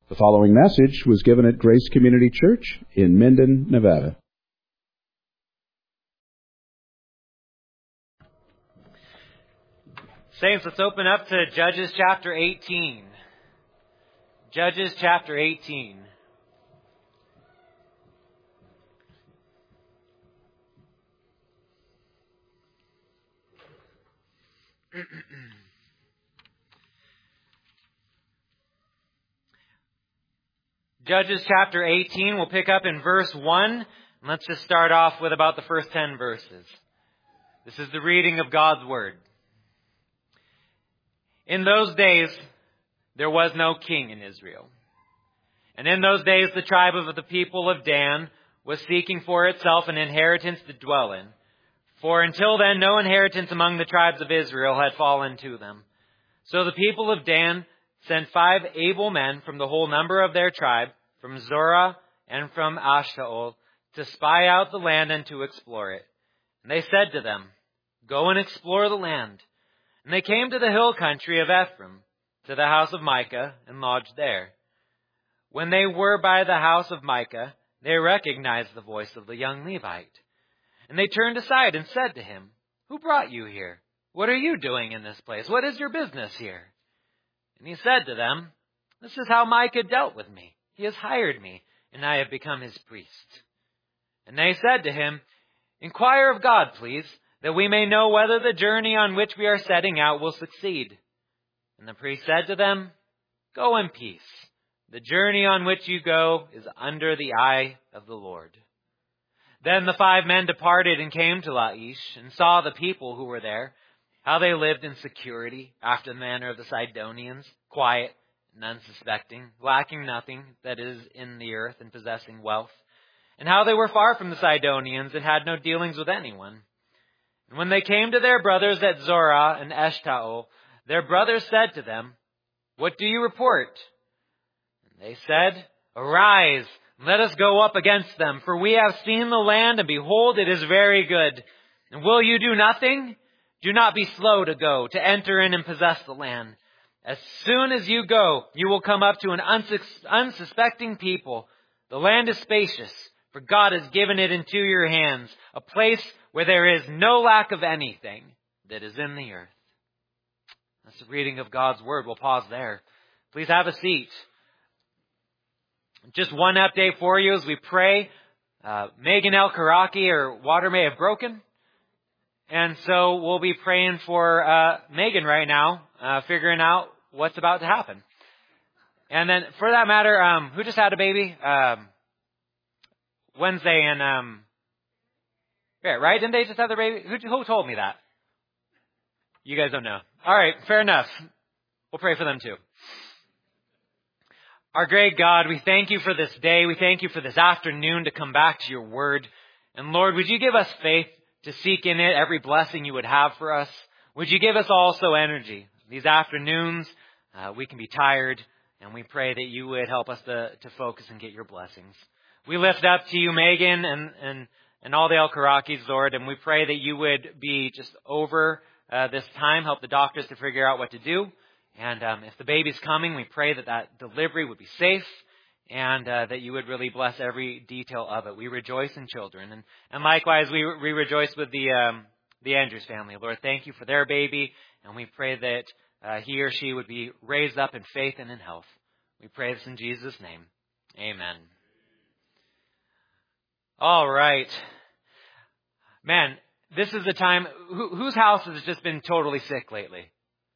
The following message was given at Grace Community Church in Minden, Nevada. Saints, let's open up to Judges chapter 18. Judges chapter 18. Judges chapter 18, we'll pick up in verse 1. And let's just start off with about the first 10 verses. This is the reading of God's Word. In those days, there was no king in Israel. And in those days, the tribe of the people of Dan was seeking for itself an inheritance to dwell in. For until then, no inheritance among the tribes of Israel had fallen to them. So the people of Dan sent 5 able men from the whole number of their tribe, from Zorah and from Ashtaol, to spy out the land and to explore it. And they said to them, "Go and explore the land." And they came to the hill country of Ephraim, to the house of Micah, and lodged there. When they were by the house of Micah, they recognized the voice of the young Levite. And they turned aside and said to him, "Who brought you here? What are you doing in this place? What is your business here?" And he said to them, "This is how Micah dealt with me. He has hired me, and I have become his priest." And they said to him, "Inquire of God, please, that we may know whether the journey on which we are setting out will succeed." And the priest said to them, "Go in peace. The journey on which you go is under the eye of the Lord." Then the 5 men departed and came to Laish, and saw the people who were there, how they lived in security after the manner of the Sidonians, quiet and unsuspecting, lacking nothing that is in the earth and possessing wealth, and how they were far from the Sidonians and had no dealings with anyone. And when they came to their brothers at Zorah and Eshtaol, their brothers said to them, "What do you report?" And they said, "Arise, let us go up against them, for we have seen the land, and behold, it is very good. And will you do nothing? Do not be slow to go, to enter in and possess the land. As soon as you go, you will come up to an unsuspecting people. The land is spacious, for God has given it into your hands, a place where there is no lack of anything that is in the earth." That's the reading of God's Word. We'll pause there. Please have a seat. Just one update for you as we pray. Megan El Karaki, her water may have broken. And so we'll be praying for Megan right now, figuring out what's about to happen. And then for that matter, who just had a baby? Wednesday and yeah, right? Didn't they just have their baby? Who told me that? You guys don't know. All right, fair enough. We'll pray for them too. Our great God, we thank you for this day. We thank you for this afternoon to come back to your word. And Lord, would you give us faith to seek in it every blessing you would have for us? Would you give us also energy? These afternoons, we can be tired, and we pray that you would help us to focus and get your blessings. We lift up to you Megan and all the El Karakis, Lord, and we pray that you would be just over this time, help the doctors to figure out what to do. And if the baby's coming, we pray that delivery would be safe and that you would really bless every detail of it. We rejoice in children. And likewise, we rejoice with the Andrews family. Lord, thank you for their baby. And we pray that he or she would be raised up in faith and in health. We pray this in Jesus' name. Amen. All right. Man, this is the time. Whose house has just been totally sick lately?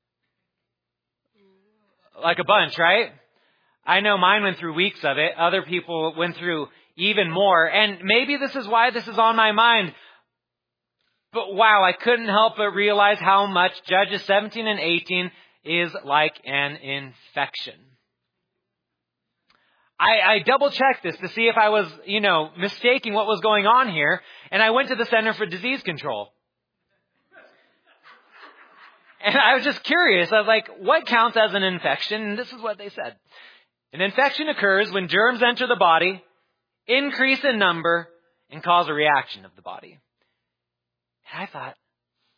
Like a bunch, right? I know mine went through weeks of it. Other people went through even more. And maybe this is why this is on my mind. But wow, I couldn't help but realize how much Judges 17 and 18 is like an infection. I double-checked this to see if I was, mistaking what was going on here. And I went to the Center for Disease Control. And I was just curious. I was like, what counts as an infection? And this is what they said. An infection occurs when germs enter the body, increase in number, and cause a reaction of the body. And I thought,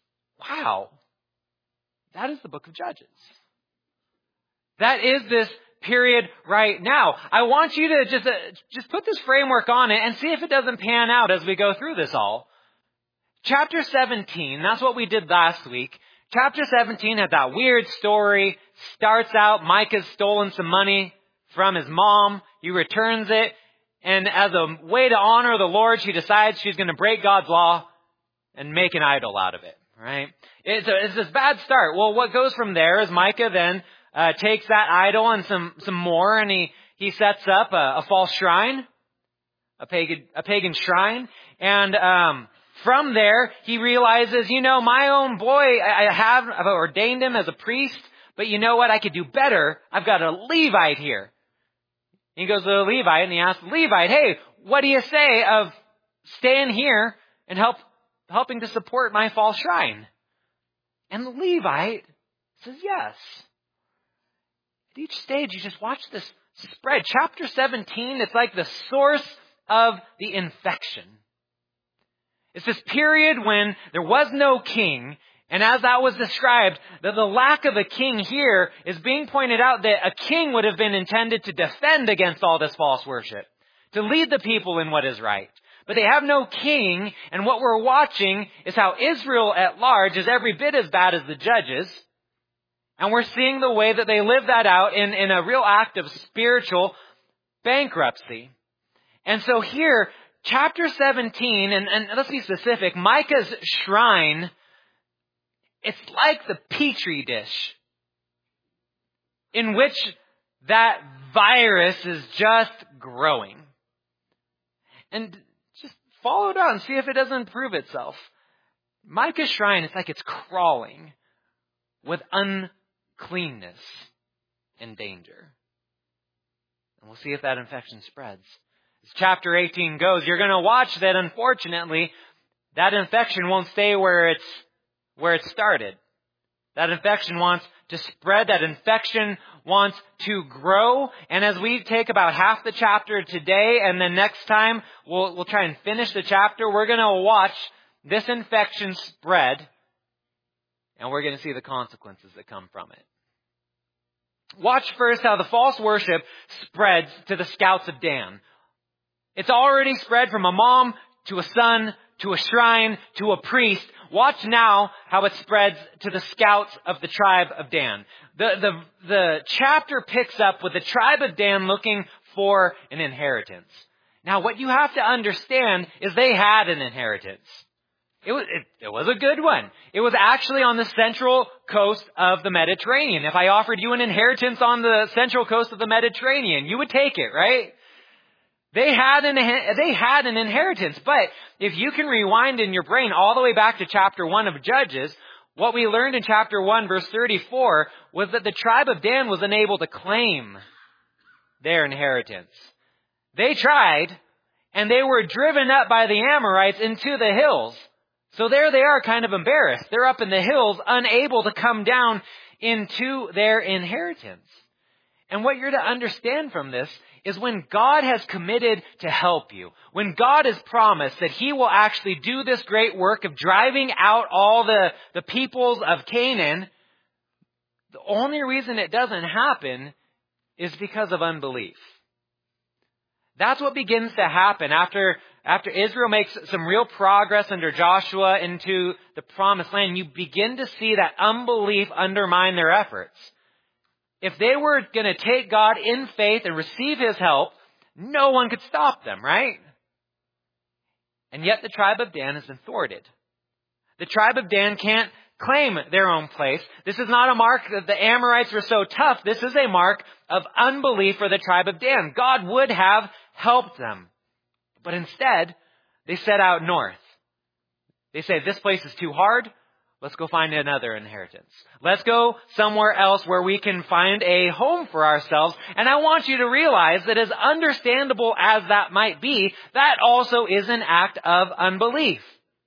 wow, that is the book of Judges. That is period right now. I want you to just put this framework on it and see if it doesn't pan out as we go through this all. Chapter 17, that's what we did last week. Chapter 17 had that weird story. Starts out, Micah's stolen some money from his mom. He returns it. And as a way to honor the Lord, she decides she's going to break God's law and make an idol out of it. Right? It's this bad start. Well, what goes from there is Micah then takes that idol and some more, and he sets up a false shrine, a pagan shrine. And from there, he realizes, my own boy, I've ordained him as a priest, but you know what? I could do better. I've got a Levite here. He goes to the Levite and he asks the Levite, hey, what do you say of staying here and helping to support my false shrine? And the Levite says yes. At each stage, you just watch this spread. Chapter 17, it's like the source of the infection. It's this period when there was no king, and as that was described, that the lack of a king here is being pointed out that a king would have been intended to defend against all this false worship, to lead the people in what is right. But they have no king, and what we're watching is how Israel at large is every bit as bad as the judges. And we're seeing the way that they live that out in a real act of spiritual bankruptcy. And so here, chapter 17, and let's be specific, Micah's shrine, it's like the petri dish in which that virus is just growing. And just follow it on, see if it doesn't prove itself. Micah's shrine, it's like it's crawling with uncleanness and danger. And we'll see if that infection spreads. As chapter 18 goes, you're going to watch that, unfortunately, that infection won't stay where it started. That infection wants to spread. That infection wants to grow. And as we take about half the chapter today, and then next time we'll try and finish the chapter, we're going to watch this infection spread, and we're going to see the consequences that come from it. Watch first how the false worship spreads to the scouts of Dan. It's already spread from a mom to a son to a shrine to a priest. Watch now how it spreads to the scouts of the tribe of Dan. The chapter picks up with the tribe of Dan looking for an inheritance. Now, what you have to understand is they had an inheritance. It was a good one. It was actually on the central coast of the Mediterranean. If I offered you an inheritance on the central coast of the Mediterranean, you would take it, right? They had an inheritance. But if you can rewind in your brain all the way back to chapter 1 of Judges, what we learned in chapter 1 verse 34 was that the tribe of Dan was unable to claim their inheritance. They tried, and they were driven up by the Amorites into the hills. So there they are, kind of embarrassed. They're up in the hills, unable to come down into their inheritance. And what you're to understand from this is when God has committed to help you, when God has promised that He will actually do this great work of driving out all the peoples of Canaan, the only reason it doesn't happen is because of unbelief. That's what begins to happen after Israel makes some real progress under Joshua into the promised land. You begin to see that unbelief undermine their efforts. If they were going to take God in faith and receive His help, no one could stop them, right? And yet the tribe of Dan has been thwarted. The tribe of Dan can't claim their own place. This is not a mark that the Amorites were so tough. This is a mark of unbelief for the tribe of Dan. God would have helped them. But instead, they set out north. They say, this place is too hard. Let's go find another inheritance. Let's go somewhere else where we can find a home for ourselves. And I want you to realize that as understandable as that might be, that also is an act of unbelief.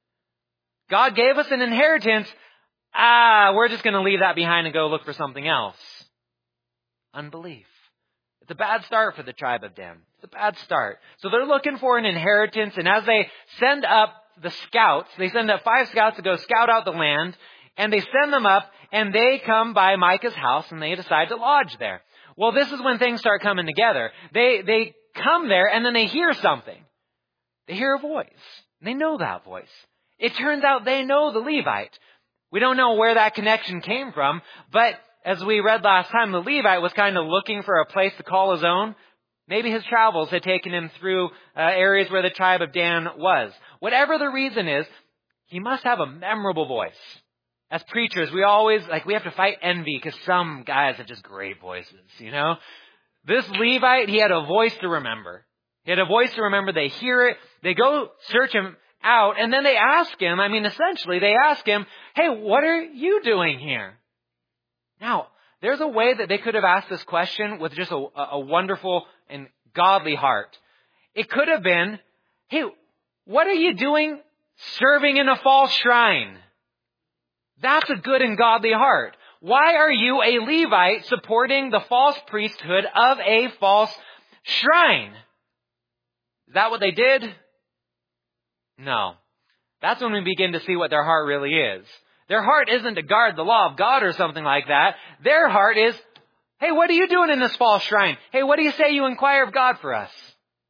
God gave us an inheritance. We're just going to leave that behind and go look for something else. Unbelief. It's a bad start for the tribe of Dan. It's a bad start. So they're looking for an inheritance, and as they send up the scouts, they send up 5 scouts to go scout out the land, and they send them up, and they come by Micah's house, and they decide to lodge there. Well, this is when things start coming together. They come there and then they hear something. They hear a voice. They know that voice. It turns out they know the Levite. We don't know where that connection came from, but as we read last time, the Levite was kind of looking for a place to call his own. Maybe his travels had taken him through areas where the tribe of Dan was. Whatever the reason is, he must have a memorable voice. As preachers, we have to fight envy because some guys have just great voices, you know? This Levite, he had a voice to remember. He had a voice to remember. They hear it. They go search him out, and then they ask him, essentially, they ask him, hey, what are you doing here? Now, there's a way that they could have asked this question with just a wonderful and godly heart. It could have been, hey, what are you doing serving in a false shrine? That's a good and godly heart. Why are you, a Levite, supporting the false priesthood of a false shrine? Is that what they did? No. That's when we begin to see what their heart really is. Their heart isn't to guard the law of God or something like that. Their heart is, hey, what are you doing in this false shrine? Hey, what do you say you inquire of God for us?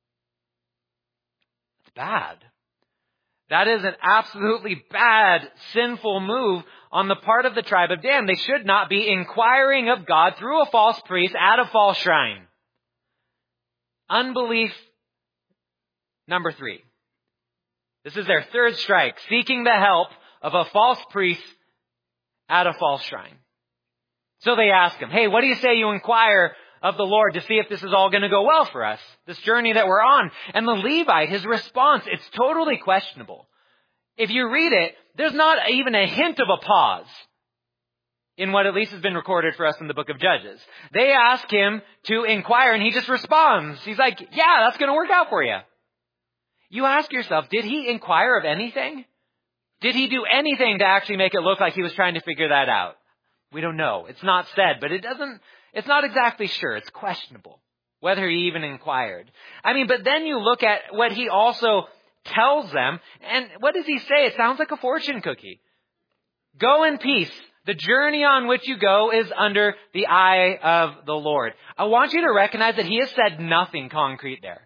It's bad. That is an absolutely bad, sinful move on the part of the tribe of Dan. They should not be inquiring of God through a false priest at a false shrine. Unbelief number 3. This is their third strike, seeking the help of a false priest at a false shrine. So they ask him, hey, what do you say you inquire of the Lord to see if this is all going to go well for us, this journey that we're on? And the Levite, his response, it's totally questionable. If you read it, there's not even a hint of a pause in what at least has been recorded for us in the book of Judges. They ask him to inquire, and he just responds. He's like, yeah, that's going to work out for you. You ask yourself, did he inquire of anything? Did he do anything to actually make it look like he was trying to figure that out? We don't know. It's not said, but it's not exactly sure. It's questionable whether he even inquired. But then you look at what he also tells them, and what does he say? It sounds like a fortune cookie. Go in peace. The journey on which you go is under the eye of the Lord. I want you to recognize that he has said nothing concrete there.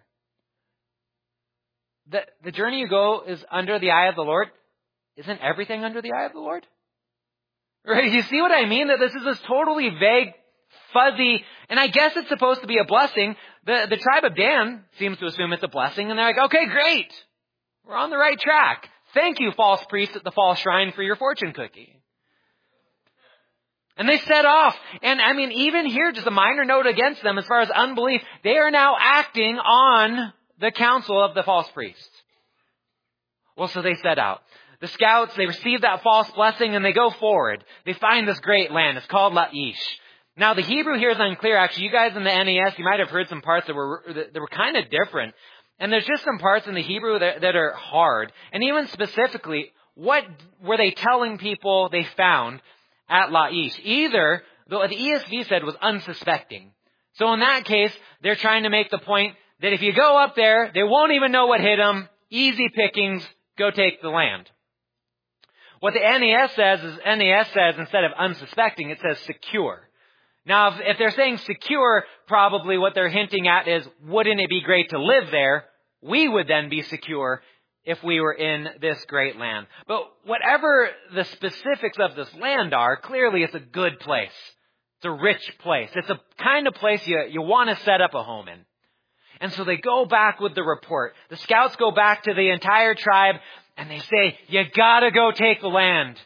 The journey you go is under the eye of the Lord. Isn't everything under the eye of the Lord? Right? You see what I mean? That this is this totally vague, fuzzy, and I guess it's supposed to be a blessing. The tribe of Dan seems to assume it's a blessing, and they're like, okay, great. We're on the right track. Thank you, false priest at the false shrine, for your fortune cookie. And they set off. And even here, just a minor note against them as far as unbelief, they are now acting on the counsel of the false priest. Well, so they set out. The scouts, they receive that false blessing and they go forward. They find this great land. It's called Laish. Now, the Hebrew here is unclear. Actually, you guys in the NAS, you might have heard some parts that were kind of different. And there's just some parts in the Hebrew that are hard. And even specifically, what were they telling people they found at Laish? Either, the ESV said, was unsuspecting. So in that case, they're trying to make the point that if you go up there, they won't even know what hit them. Easy pickings, go take the land. What the NAS says instead of unsuspecting, it says secure. Now, if they're saying secure, probably what they're hinting at is, wouldn't it be great to live there? We would then be secure if we were in this great land. But whatever the specifics of this land are, clearly it's a good place. It's a rich place. It's a kind of place you want to set up a home in. And so they go back with the report. The scouts go back to the entire tribe and they say, you gotta go take the land.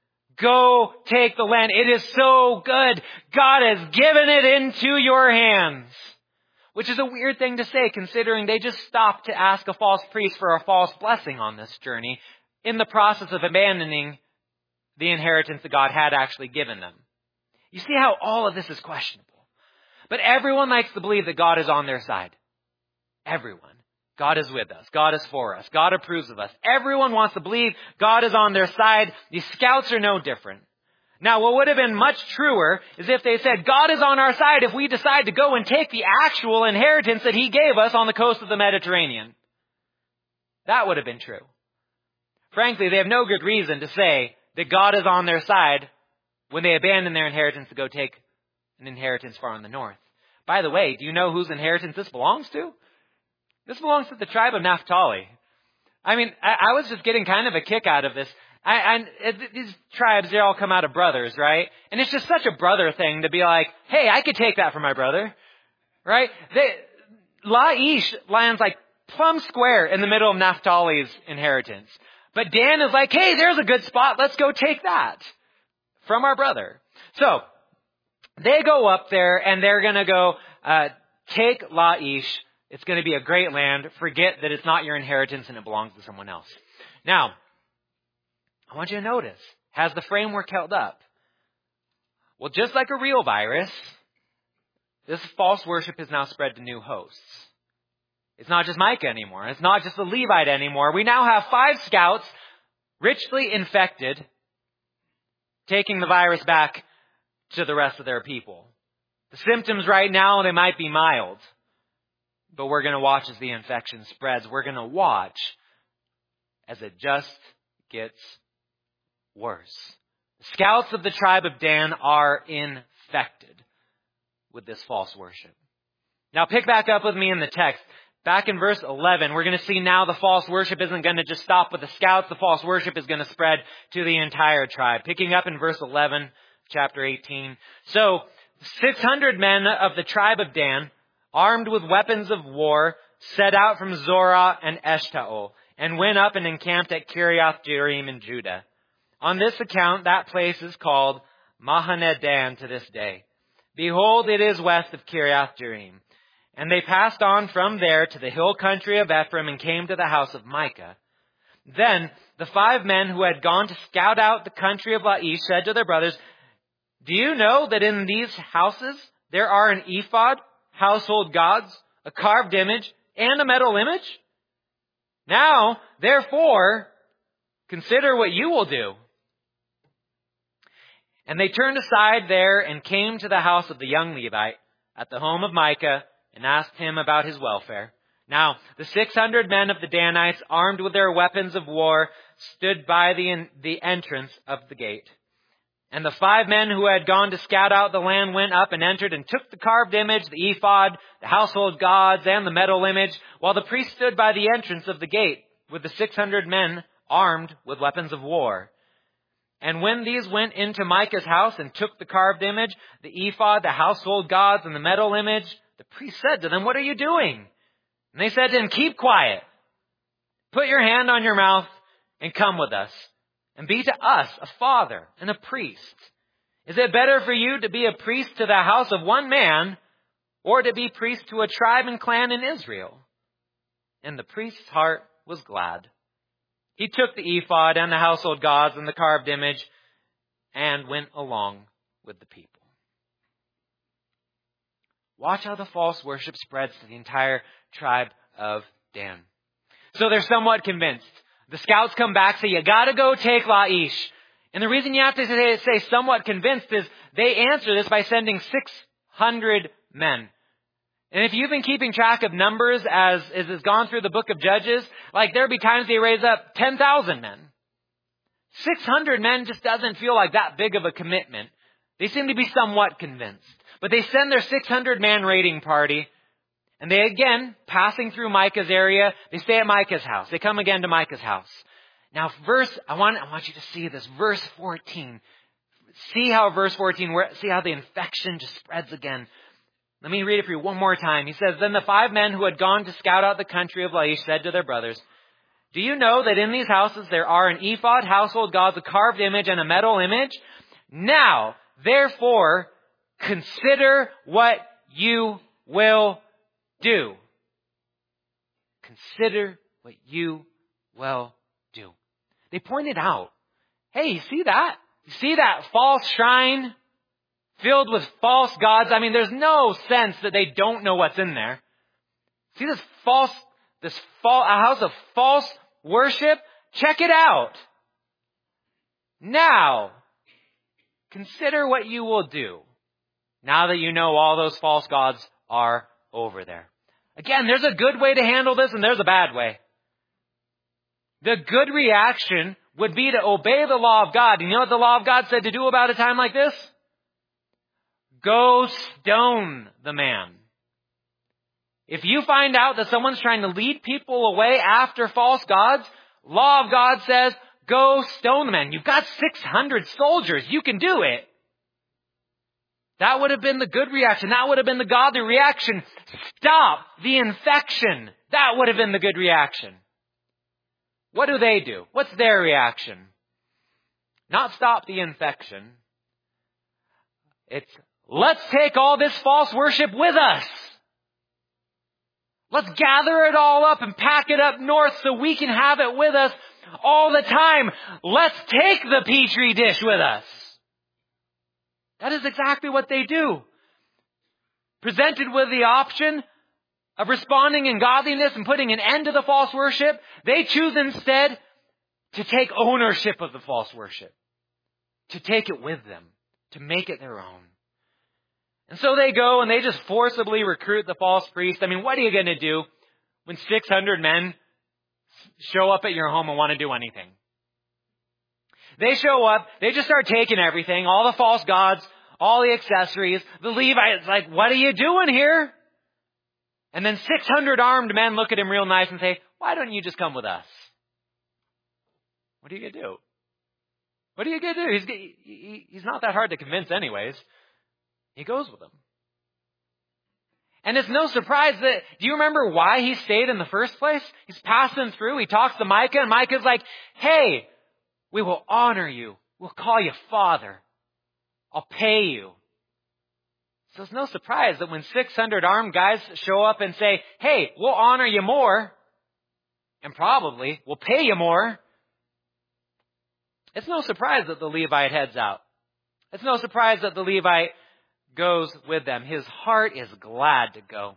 Go take the land. It is so good. God has given it into your hands. Which is a weird thing to say, considering they just stopped to ask a false priest for a false blessing on this journey in the process of abandoning the inheritance that God had actually given them. You see how all of this is questionable. But everyone likes to believe that God is on their side. Everyone. God is with us. God is for us. God approves of us. Everyone wants to believe God is on their side. These scouts are no different. Now, what would have been much truer is if they said, God is on our side if we decide to go and take the actual inheritance that He gave us on the coast of the Mediterranean. That would have been true. Frankly, they have no good reason to say that God is on their side when they abandon their inheritance to go take an inheritance far in the north. By the way, do you know whose inheritance this belongs to? This belongs to the tribe of Naphtali. I mean, I was just getting kind of a kick out of this. These tribes, they all come out of brothers, right? And it's just such a brother thing to be like, hey, I could take that from my brother, right? Laish lands like plumb square in the middle of Naphtali's inheritance. But Dan is like, hey, there's a good spot. Let's go take that from our brother. So they go up there and they're going to go take Laish. It's going to be a great land. Forget that it's not your inheritance and it belongs to someone else. Now, I want you to notice, has the framework held up? Well, just like a real virus, this false worship is now spread to new hosts. It's not just Micah anymore. It's not just the Levite anymore. We now have 5 scouts, richly infected, taking the virus back to the rest of their people. The symptoms right now, they might be mild, but we're going to watch as the infection spreads. We're going to watch as it just gets worse. The scouts of the tribe of Dan are infected with this false worship. Now pick back up with me in the text. Back in verse 11, we're going to see now the false worship isn't going to just stop with the scouts. The false worship is going to spread to the entire tribe. Picking up in verse 11, chapter 18. So 600 men of the tribe of Dan, armed with weapons of war, set out from Zorah and Eshtaol, and went up and encamped at Kiriath Jearim in Judah. On this account, that place is called Mahaneh Dan to this day. Behold, it is west of Kiriath Jearim. And they passed on from there to the hill country of Ephraim and came to the house of Micah. Then the 5 men who had gone to scout out the country of Laish said to their brothers, do you know that in these houses there are an ephod, household gods, a carved image, and a metal image? Now, therefore, consider what you will do. And they turned aside there and came to the house of the young Levite at the home of Micah and asked him about his welfare. Now, the 600 men of the Danites, armed with their weapons of war, stood by the entrance of the gate. And the 5 men who had gone to scout out the land went up and entered and took the carved image, the ephod, the household gods, and the metal image, while the priest stood by the entrance of the gate with the 600 men armed with weapons of war. And when these went into Micah's house and took the carved image, the ephod, the household gods, and the metal image, the priest said to them, what are you doing? And they said to him, keep quiet. Put your hand on your mouth and come with us. And be to us a father and a priest. Is it better for you to be a priest to the house of one man, or to be priest to a tribe and clan in Israel? And the priest's heart was glad. He took the ephod and the household gods and the carved image and went along with the people. Watch how the false worship spreads to the entire tribe of Dan. So they're somewhat convinced. The scouts come back, say, you gotta go take Laish. And the reason you have to say somewhat convinced is they answer this by sending 600 men. And if you've been keeping track of numbers as has gone through the book of Judges, like there'll be times they raise up 10,000 men. 600 men just doesn't feel like that big of a commitment. They seem to be somewhat convinced. But they send their 600-man raiding party. And they again, passing through Micah's area, they stay at Micah's house. They come again to Micah's house. Now, I want you to see this. Verse 14. See how verse 14, see how the infection just spreads again. Let me read it for you one more time. He says, then the 5 men who had gone to scout out the country of Laish said to their brothers, do you know that in these houses there are an ephod, household gods, a carved image, and a metal image? Now, therefore, consider what you will do. Consider what you will do. They pointed out, hey, you see that? You see that false shrine filled with false gods? I mean, there's no sense that they don't know what's in there. See this house of false worship? Check it out. Now, consider what you will do. Now that you know all those false gods are over there. Again, there's a good way to handle this and there's a bad way. The good reaction would be to obey the law of God. And you know what the law of God said to do about a time like this? go stone the man. If you find out that someone's trying to lead people away after false gods, law of God says, go stone the man. You've got 600 soldiers. You can do it. That would have been the good reaction. That would have been the godly reaction. Stop the infection. That would have been the good reaction. What do? What's their reaction? Not stop the infection. It's, let's take all this false worship with us. Let's gather it all up and pack it up north so we can have it with us all the time. Let's take the Petri dish with us. That is exactly what they do. Presented with the option of responding in godliness and putting an end to the false worship, they choose instead to take ownership of the false worship. To take it with them. To make it their own. And so they go and they just forcibly recruit the false priest. I mean, what are you going to do when 600 men show up at your home and want to do anything? They show up, they just start taking everything, all the false gods, all the accessories. The Levites like, what are you doing here? And then 600 armed men look at him real nice and say, why don't you just come with us? What are you going to do? What are you going to do? He's not that hard to convince anyways. He goes with them. And it's no surprise that, do you remember why he stayed in the first place? He's passing through. He talks to Micah, and Micah's like, hey, we will honor you. We'll call you Father. I'll pay you. So it's no surprise that when 600 armed guys show up and say, hey, we'll honor you more, and probably we'll pay you more, it's no surprise that the Levite heads out. It's no surprise that the Levite goes with them. His heart is glad to go.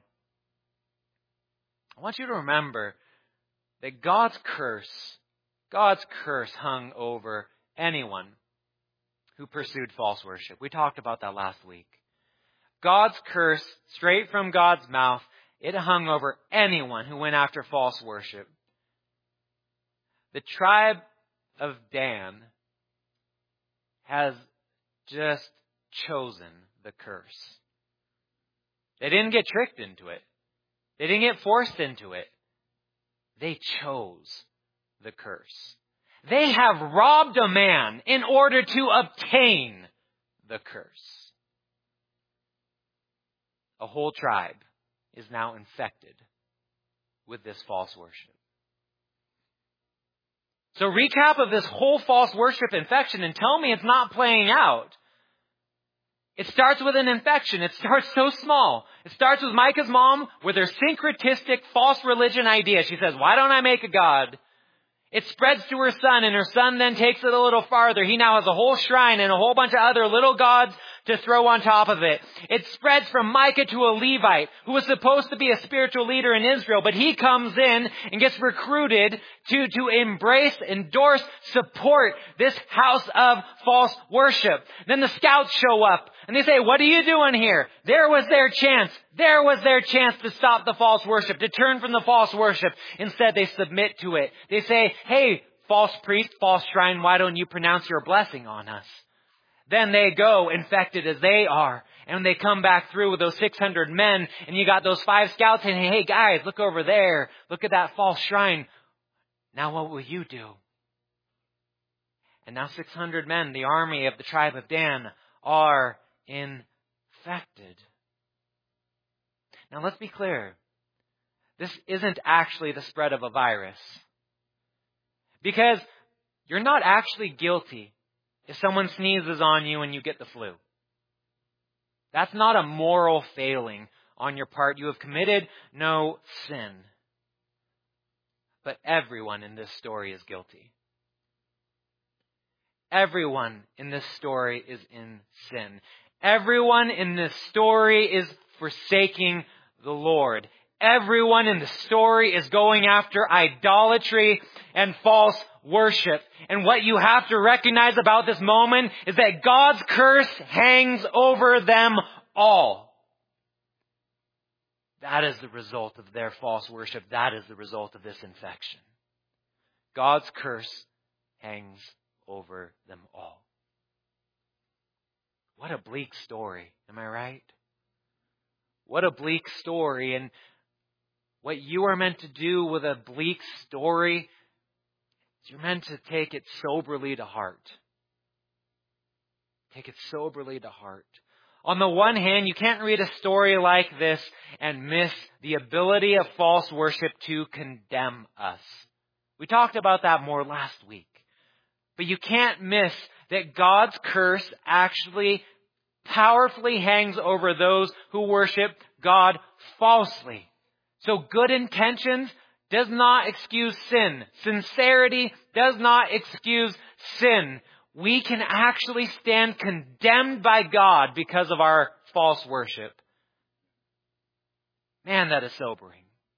I want you to remember that God's curse hung over anyone who pursued false worship. We talked about that last week. God's curse, straight from God's mouth, it hung over anyone who went after false worship. The tribe of Dan has just chosen the curse. They didn't get tricked into it. They didn't get forced into it. They chose the curse. They have robbed a man in order to obtain the curse. A whole tribe is now infected with this false worship. So recap of this whole false worship infection and tell me it's not playing out. It starts with an infection. It starts so small. It starts with Micah's mom with her syncretistic false religion idea. She says, why don't I make a god? It spreads to her son, and her son then takes it a little farther. He now has a whole shrine and a whole bunch of other little gods to throw on top of it. It spreads from Micah to a Levite who was supposed to be a spiritual leader in Israel, but he comes in and gets recruited to embrace, endorse, support this house of false worship. Then the scouts show up and they say, what are you doing here? There was their chance. There was their chance to stop the false worship, to turn from the false worship. Instead, they submit to it. They say, hey, false priest, false shrine, why don't you pronounce your blessing on us? Then they go, infected as they are, and they come back through with those 600 men, and you got those 5 scouts saying, hey guys, look over there. Look at that false shrine. Now what will you do? And now 600 men, the army of the tribe of Dan, are infected. Now let's be clear. This isn't actually the spread of a virus. Because you're not actually guilty if someone sneezes on you and you get the flu. That's not a moral failing on your part. You have committed no sin. But everyone in this story is guilty. Everyone in this story is in sin. Everyone in this story is forsaking the Lord. Everyone in the story is going after idolatry and false worship. And what you have to recognize about this moment is that God's curse hangs over them all. That is the result of their false worship. That is the result of this infection. God's curse hangs over them all. What a bleak story. Am I right? What a bleak story. And what you are meant to do with a bleak story is you're meant to take it soberly to heart. Take it soberly to heart. On the one hand, you can't read a story like this and miss the ability of false worship to condemn us. We talked about that more last week. But you can't miss that God's curse actually powerfully hangs over those who worship God falsely. So good intentions does not excuse sin. Sincerity does not excuse sin. We can actually stand condemned by God because of our false worship. Man, that is sobering.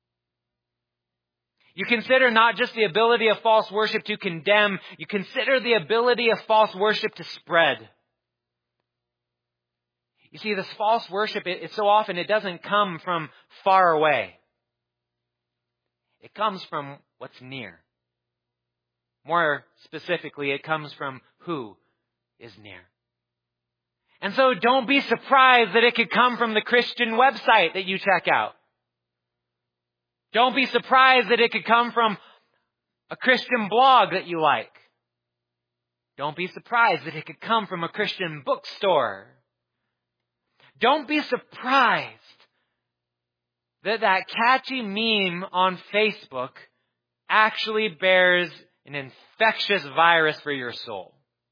You consider not just the ability of false worship to condemn, you consider the ability of false worship to spread. You see, this false worship, it so often it doesn't come from far away. It comes from what's near. More specifically, it comes from who is near. And so don't be surprised that it could come from the Christian website that you check out. Don't be surprised that it could come from a Christian blog that you like. Don't be surprised that it could come from a Christian bookstore. Don't be surprised that that catchy meme on Facebook actually bears an infectious virus for your soul.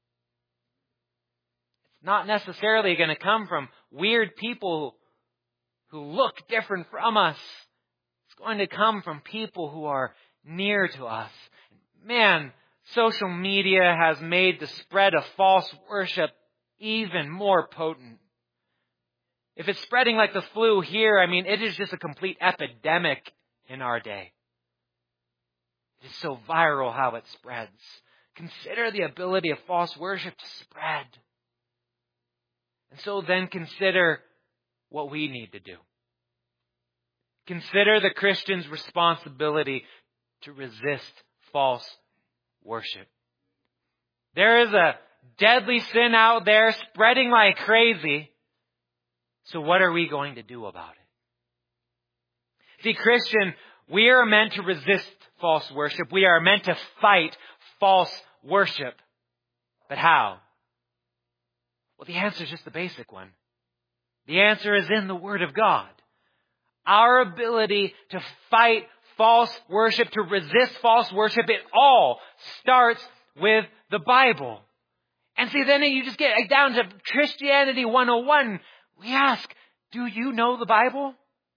It's not necessarily going to come from weird people who look different from us. It's going to come from people who are near to us. Man, social media has made the spread of false worship even more potent. If it's spreading like the flu here, it is just a complete epidemic in our day. It is so viral how it spreads. Consider the ability of false worship to spread. And so then consider what we need to do. Consider the Christian's responsibility to resist false worship. There is a deadly sin out there spreading like crazy. So what are we going to do about it? See, Christian, we are meant to resist false worship. We are meant to fight false worship. But how? Well, the answer is just the basic one. The answer is in the Word of God. Our ability to fight false worship, to resist false worship, it all starts with the Bible. And see, then you just get down to Christianity 101. We ask, do you know the Bible?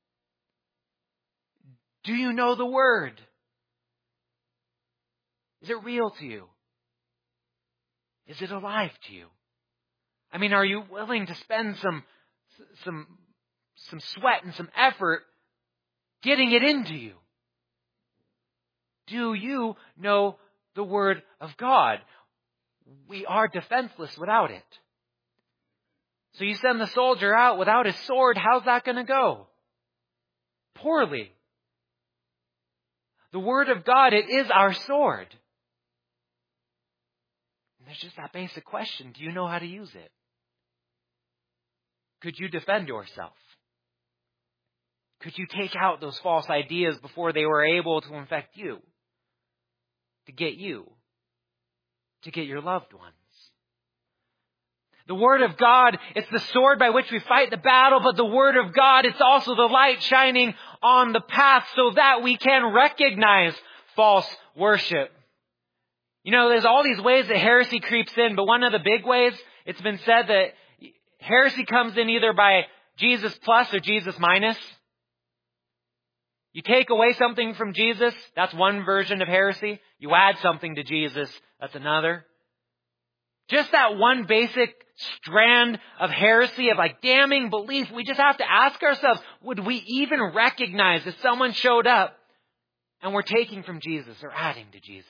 Do you know the Word? Is it real to you? Is it alive to you? Are you willing to spend some sweat and some effort getting it into you? Do you know the Word of God? We are defenseless without it. So you send the soldier out without his sword, how's that going to go? Poorly. The Word of God, it is our sword. And there's just that basic question, do you know how to use it? Could you defend yourself? Could you take out those false ideas before they were able to infect you? To get your loved ones? The Word of God, it's the sword by which we fight the battle, but the Word of God, it's also the light shining on the path so that we can recognize false worship. There's all these ways that heresy creeps in, but one of the big ways, it's been said that heresy comes in either by Jesus plus or Jesus minus. You take away something from Jesus, that's one version of heresy. You add something to Jesus, that's another. Just that one basic strand of heresy, of damning belief, we just have to ask ourselves, would we even recognize if someone showed up and we're taking from Jesus or adding to Jesus?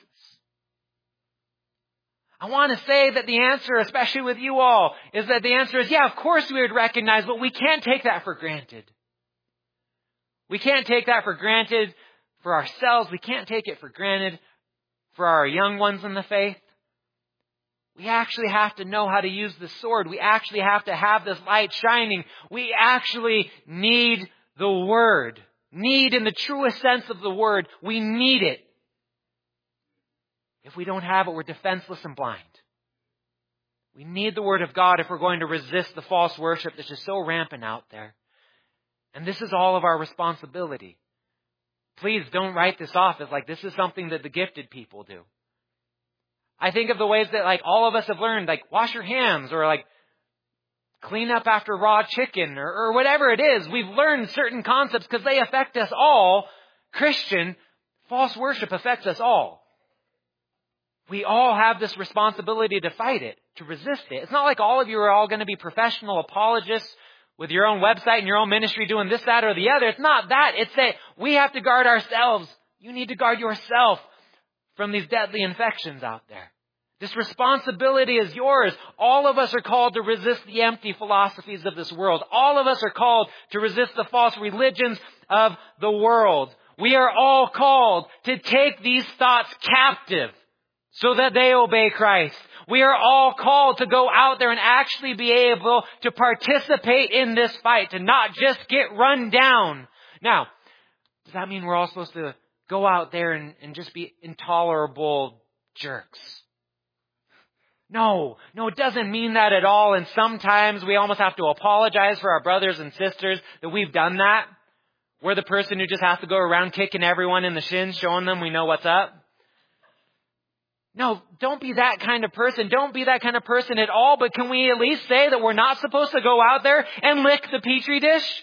I want to say that the answer, especially with you all, is that the answer is, yeah, of course we would recognize, but we can't take that for granted. We can't take that for granted for ourselves. We can't take it for granted for our young ones in the faith. We actually have to know how to use the sword. We actually have to have this light shining. We actually need the Word. Need in the truest sense of the word. We need it. If we don't have it, we're defenseless and blind. We need the Word of God if we're going to resist the false worship that's just so rampant out there. And this is all of our responsibility. Please don't write this off as like this is something that the gifted people do. I think of the ways that like all of us have learned, like wash your hands or like clean up after raw chicken or whatever it is. We've learned certain concepts because they affect us all. Christian, false worship affects us all. We all have this responsibility to fight it, to resist it. It's not like all of you are all going to be professional apologists with your own website and your own ministry doing this, that, or the other. It's not that. It's that we have to guard ourselves. You need to guard yourself from these deadly infections out there. This responsibility is yours. All of us are called to resist the empty philosophies of this world. All of us are called to resist the false religions of the world. We are all called to take these thoughts captive so that they obey Christ. We are all called to go out there and actually be able to participate in this fight, to not just get run down. Now, does that mean we're all supposed to go out there and just be intolerable jerks? No, it doesn't mean that at all. And sometimes we almost have to apologize for our brothers and sisters that we've done that. We're the person who just has to go around kicking everyone in the shins, showing them we know what's up. No, don't be that kind of person. Don't be that kind of person at all. But can we at least say that we're not supposed to go out there and lick the petri dish?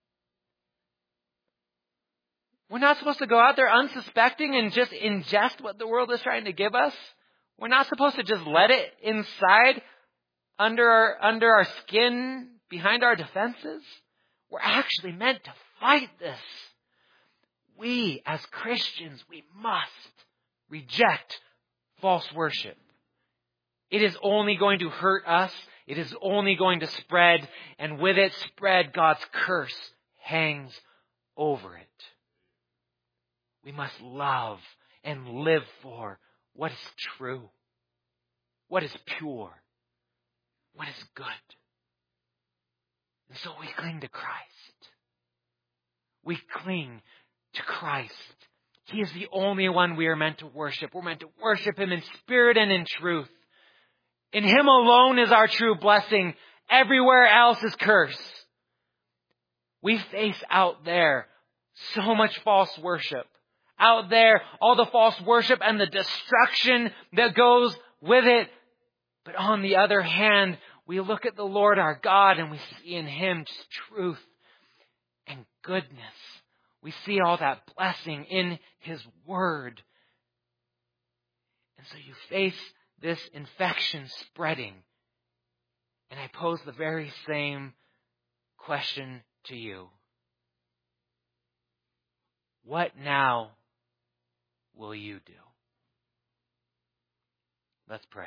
We're not supposed to go out there unsuspecting and just ingest what the world is trying to give us. We're not supposed to just let it inside under our skin, behind our defenses. We're actually meant to fight this. We, as Christians, we must reject false worship. It is only going to hurt us. It is only going to spread. And with it spread, God's curse hangs over it. We must love and live for what is true, what is pure, what is good. And so we cling to Christ. We cling to Christ. He is the only one we are meant to worship. We're meant to worship Him in spirit and in truth. In Him alone is our true blessing. Everywhere else is curse. We face out there so much false worship. Out there, all the false worship and the destruction that goes with it. But on the other hand, we look at the Lord our God and we see in Him just truth and goodness. We see all that blessing in His Word. And so you face this infection spreading. And I pose the very same question to you. What now will you do? Let's pray.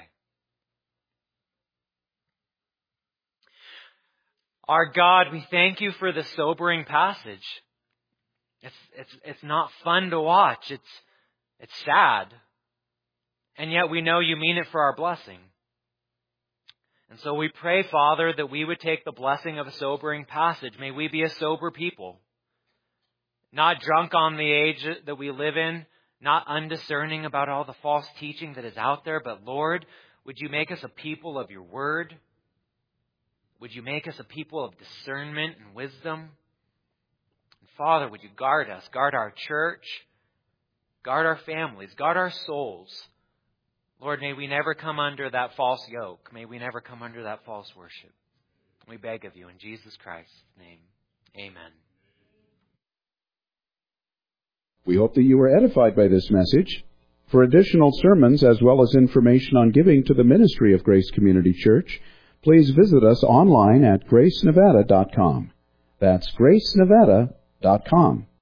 Our God, we thank You for the sobering passage. It's not fun to watch. It's sad. And yet we know You mean it for our blessing. And so we pray, Father, that we would take the blessing of a sobering passage. May we be a sober people. Not drunk on the age that we live in. Not undiscerning about all the false teaching that is out there. But Lord, would You make us a people of Your Word? Would You make us a people of discernment and wisdom? And Father, would You guard us, guard our church, guard our families, guard our souls. Lord, may we never come under that false yoke. May we never come under that false worship. We beg of You in Jesus Christ's name. Amen. We hope that you were edified by this message. For additional sermons as well as information on giving to the ministry of Grace Community Church, please visit us online at gracenevada.com. That's gracenevada.com.